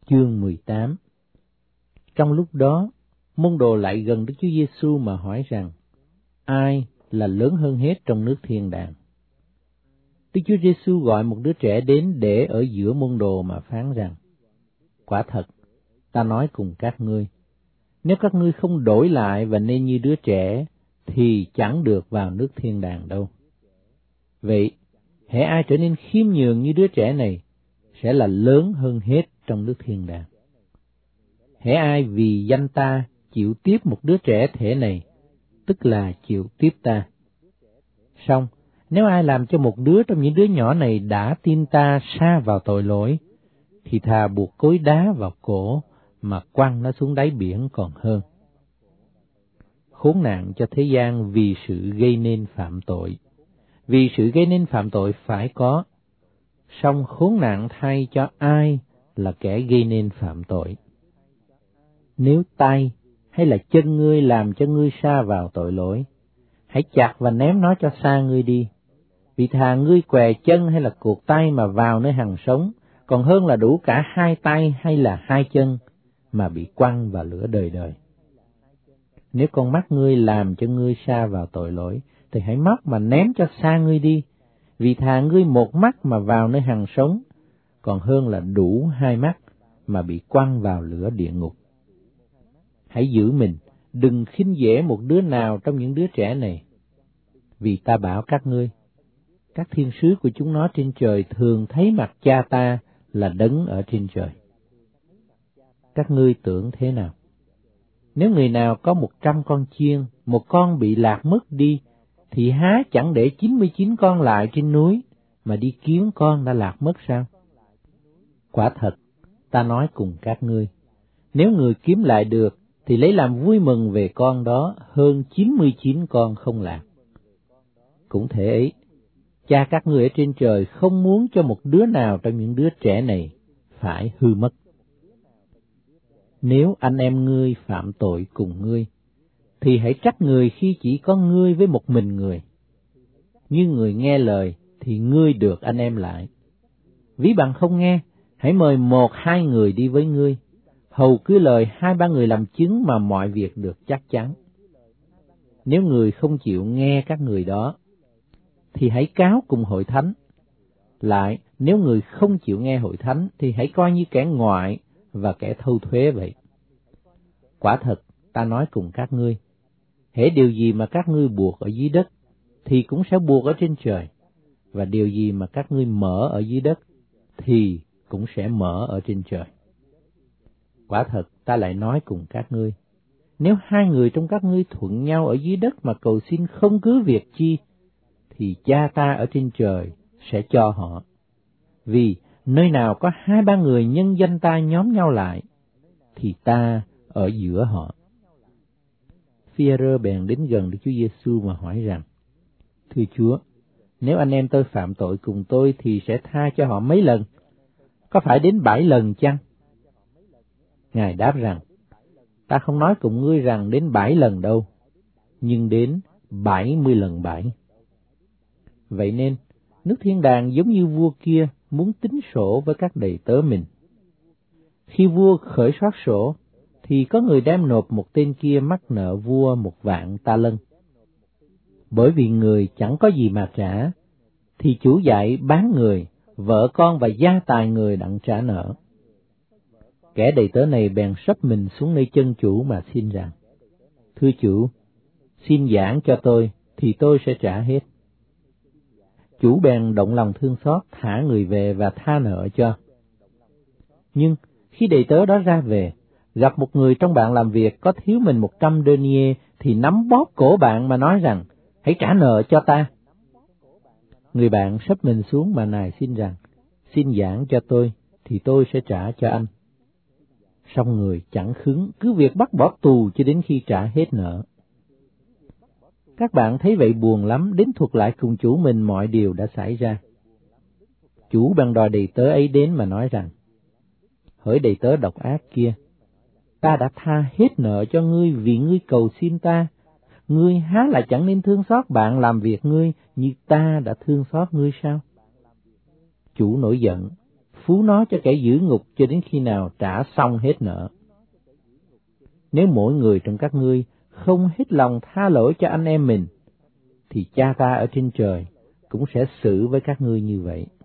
Chương 18. Trong lúc đó, môn đồ lại gần Đức Chúa Giêsu mà hỏi rằng, ai là lớn hơn hết trong nước thiên đàng? Đức Chúa Giêsu gọi một đứa trẻ đến để ở giữa môn đồ mà phán rằng, quả thật, ta nói cùng các ngươi, nếu các ngươi không đổi lại và nên như đứa trẻ, thì chẳng được vào nước thiên đàng đâu. Vậy, hễ ai trở nên khiêm nhường như đứa trẻ này, sẽ là lớn hơn hết trong nước thiên đàng. Hễ ai vì danh ta chịu tiếp một đứa trẻ thể này, tức là chịu tiếp ta. Song, nếu ai làm cho một đứa trong những đứa nhỏ này đã tin ta sa vào tội lỗi, thì thà buộc cối đá vào cổ mà quăng nó xuống đáy biển còn hơn. Khốn nạn cho thế gian vì sự gây nên phạm tội. Vì sự gây nên phạm tội phải có, song khốn nạn thay cho ai là kẻ gây nên phạm tội. Nếu tay hay là chân ngươi làm cho ngươi sa vào tội lỗi, hãy chặt và ném nó cho xa ngươi đi. Vì thà ngươi què chân hay là cuột tay mà vào nơi hằng sống, còn hơn là đủ cả hai tay hay là hai chân mà bị quăng vào lửa đời đời. Nếu con mắt ngươi làm cho ngươi sa vào tội lỗi, thì hãy móc mà ném cho xa ngươi đi. Vì thà ngươi một mắt mà vào nơi hằng sống, còn hơn là đủ hai mắt mà bị quăng vào lửa địa ngục. Hãy giữ mình, đừng khinh dễ một đứa nào trong những đứa trẻ này. Vì ta bảo các ngươi, các thiên sứ của chúng nó trên trời thường thấy mặt cha ta là đấng ở trên trời. Các ngươi tưởng thế nào? Nếu người nào có 100 con chiên, một con bị lạc mất đi, thì há chẳng để 99 con lại trên núi, mà đi kiếm con đã lạc mất sao? Quả thật, ta nói cùng các ngươi, nếu người kiếm lại được, thì lấy làm vui mừng về con đó hơn 99 con không lạc. Cũng thế ấy, cha các ngươi ở trên trời không muốn cho một đứa nào trong những đứa trẻ này phải hư mất. Nếu anh em ngươi phạm tội cùng ngươi, thì hãy trách người khi chỉ có ngươi với một mình người. Như người nghe lời, thì ngươi được anh em lại. Ví bằng không nghe, hãy mời 1-2 người đi với ngươi, hầu cứ lời 2-3 người làm chứng mà mọi việc được chắc chắn. Nếu người không chịu nghe các người đó, thì hãy cáo cùng hội thánh. Lại, nếu người không chịu nghe hội thánh, thì hãy coi như kẻ ngoại và kẻ thâu thuế vậy. Quả thật, ta nói cùng các ngươi, hễ điều gì mà các ngươi buộc ở dưới đất, thì cũng sẽ buộc ở trên trời, và điều gì mà các ngươi mở ở dưới đất, thì cũng sẽ mở ở trên trời. Quả thật, ta lại nói cùng các ngươi, nếu 2 người trong các ngươi thuận nhau ở dưới đất mà cầu xin không cứ việc chi, thì cha ta ở trên trời sẽ cho họ. Vì nơi nào có 2-3 người nhân danh ta nhóm nhau lại, thì ta ở giữa họ. Phi-e-rơ bèn đến gần Đức Chúa Giêsu mà hỏi rằng, thưa Chúa, nếu anh em tôi phạm tội cùng tôi thì sẽ tha cho họ mấy lần? Có phải đến 7 lần chăng? Ngài đáp rằng, ta không nói cùng ngươi rằng đến 7 lần đâu, nhưng đến 70 lần 7. Vậy nên, nước thiên đàng giống như vua kia muốn tính sổ với các đầy tớ mình. Khi vua khởi soát sổ, thì có người đem nộp một tên kia mắc nợ vua 1,000,000 ta lân. Bởi vì người chẳng có gì mà trả, thì chủ dạy bán người, vợ con và gia tài người đặng trả nợ. Kẻ đầy tớ này bèn sấp mình xuống nơi chân chủ mà xin rằng, thưa chủ, xin giảng cho tôi, thì tôi sẽ trả hết. Chủ bèn động lòng thương xót, thả người về và tha nợ cho. Nhưng khi đầy tớ đó ra về, gặp một người trong bạn làm việc có thiếu mình 100 denier, thì nắm bóp cổ bạn mà nói rằng, hãy trả nợ cho ta. Người bạn sấp mình xuống mà nài xin rằng, xin giảng cho tôi, thì tôi sẽ trả cho anh. Song người chẳng khứng, cứ việc bắt bỏ tù cho đến khi trả hết nợ. Các bạn thấy vậy buồn lắm, đến thuật lại cùng chủ mình mọi điều đã xảy ra. Chủ bèn đòi đầy tớ ấy đến mà nói rằng, hỡi đầy tớ độc ác kia, ta đã tha hết nợ cho ngươi vì ngươi cầu xin ta. Ngươi há là chẳng nên thương xót bạn làm việc ngươi như ta đã thương xót ngươi sao? Chủ nổi giận, phú nó cho kẻ giữ ngục cho đến khi nào trả xong hết nợ. Nếu mỗi người trong các ngươi không hết lòng tha lỗi cho anh em mình, thì Cha ta ở trên trời cũng sẽ xử với các ngươi như vậy.